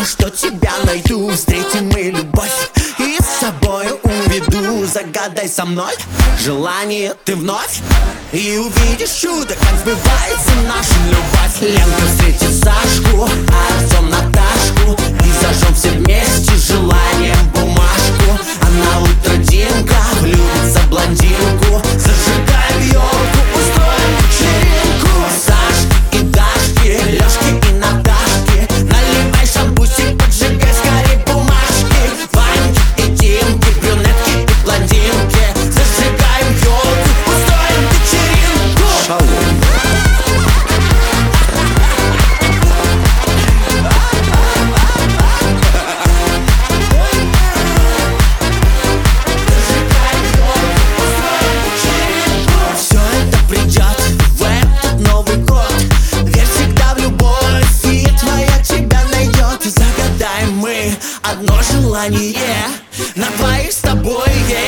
что тебя найду. Встретим мы любовь и с собой уведу. Загадай со мной желание ты вновь, и увидишь чудо, как сбывается наша любовь. Ленка встретит Сашку, а Артем Наташку, и зажжем все вместе желанием бумажку. А на утро Димка влюбится в блондинку. Зажигаем елку, устроим вечеринку. Сашки и Дашки, Лешки и Наташки, наливай шампусик, поджигай скорей бумажки. Ваньки и Димки, брюнетки и блондинки, зажигаем елку, устроим вечеринку. Шалом. Одно желание на двоих с тобой,